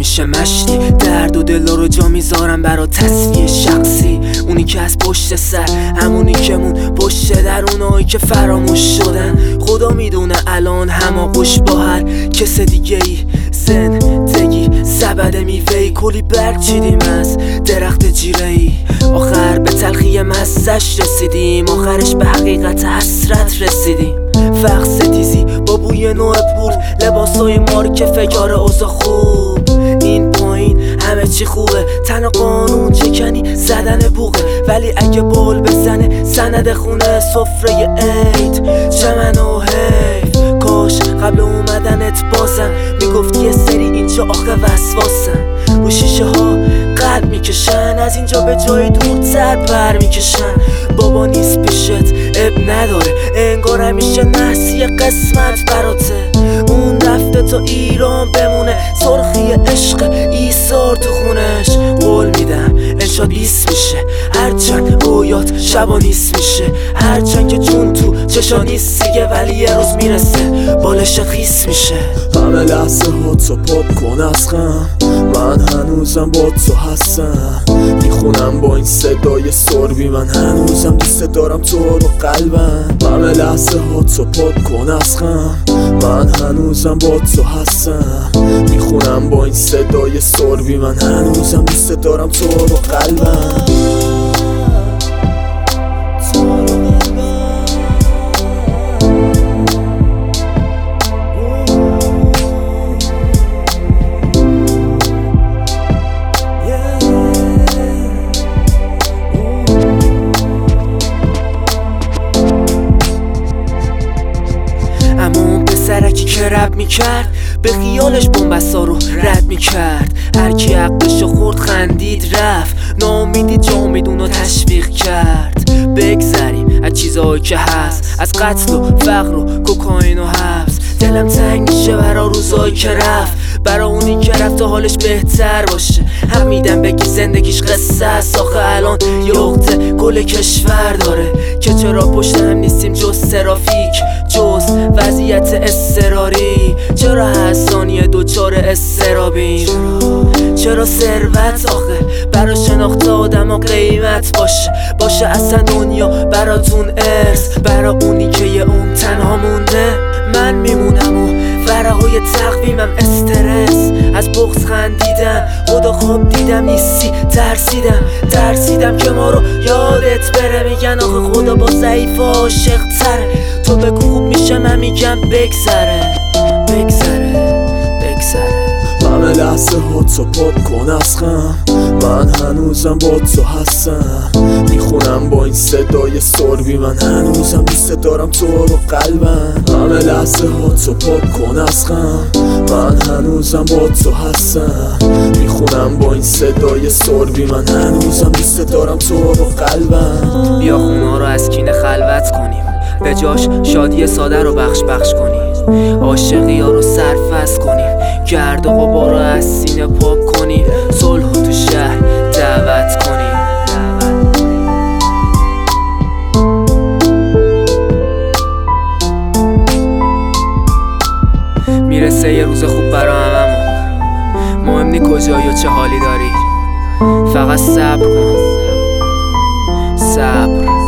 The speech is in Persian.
همیشه مشتی، درد و دل رو جا میذارم برا تصفیه شخصی. اونی که از پشت سر، همونی که مون پشت در، اونایی که فراموش شدن. خدا میدونه الان هماغوش با هر کس دیگه ای. زندگی سبد میوهی، کلی برگ چیدیم از درخت جیره ای. آخر به تلخی مزش رسیدیم، آخرش به حقیقت حسرت رسیدیم. فقط ستیزی با بوی نوع پول، لباسای مارک فکار اوضاع خوب. این پایین همه چی خوبه، تن قانون چکنی زدن بوغه. ولی اگه بول بزنه سند خونه، سفره عید چمن و حیف. کاش قبل اومدنت بازم میگفتی یه سری اینجا آخه وسواسن. رو شیشه ها قلب میکشن، از اینجا به جای دورتر پر میکشن. بابا نیست پیشت اب نداره، انگار همیشه نحسی قسمت براته. اون رفته تا ایران بمونه، سرخی عشق ایثار تو خونش. قول میدم انشاد 20 میشه، هرچند رویات شبا نیست میشه. هرچند که جون تو چشا نیست دیگه، ولی یه روز میرسه بالش خیس میشه. همه لحظه ها تو پاپ کن از غم، من هنوزم با تو هستم. میخونم با این صدای سربی، من هنوزم دوست دارم تو رو قلبم. همه لحظه ها تو پاپ کن از غم، من هنوزم با تو هستم. میخونم با این صدای سربی، من هنوزم دوست دارم تو رو قلبم. سرکی که رب میکرد، به خیالش بومبسا رو رد میکرد. هرکی عقلشو خورد خندید رفت، ناامیدی جا میدونو تشویق کرد. بگذریم از چیزهایی که هست، از قتل و فقر و کوکائین و حبس. دلم تنگ میشه برا روزایی که رفت، برا اونی که رفت تا حالش بهتر باشه. هم میدم بگی زندگیش قصه است، آخه الان یه عقده کل کشور داره. که چرا پشت هم نیستیم جز ترافیک، جز وضعیت اضطراری. چرا هر ثانیه دوچار اضطرابیم؟ چرا ثروت آخه برا شناخت آدم ها قیمت باشه اصلا دنیا براتون ارث. برا اونی که یه اون تنها مونده، من میمونم و ورقای تقویمم استرس. از بغض خندیدم، خدا خواب دیدم نیستی، ترسیدم که ما رو یادت بره. میگن آخه خدا با ضعیف عاشق تره، تو بگو خوب میشه، من میگم بگذره. همه لحظه ها تو پاپ کن از غم، من هنوزم با تو هستم. میخونم با این صدای سربی، من هنوزم دوست دارم تو رو قلبم. همه لحظه ها تو پاپ کن از غم، من هنوزم با تو هستم. میخونم با این صدای سربی، من هنوزم دوست دارم تو رو قلبم. بیا خونا رو از کینه خلوت کنیم، به جاش شادی ساده رو بخش کنیم. عاشقی ها رو سرفست کنیم، گرد و غبار رو از سینه پاک کنیم. صلح تو شهر دعوت کنیم. میرسه یه روز خوب برا هممون، مهم نی کجایی و چه حالی داری. فقط صبر کن، صبر.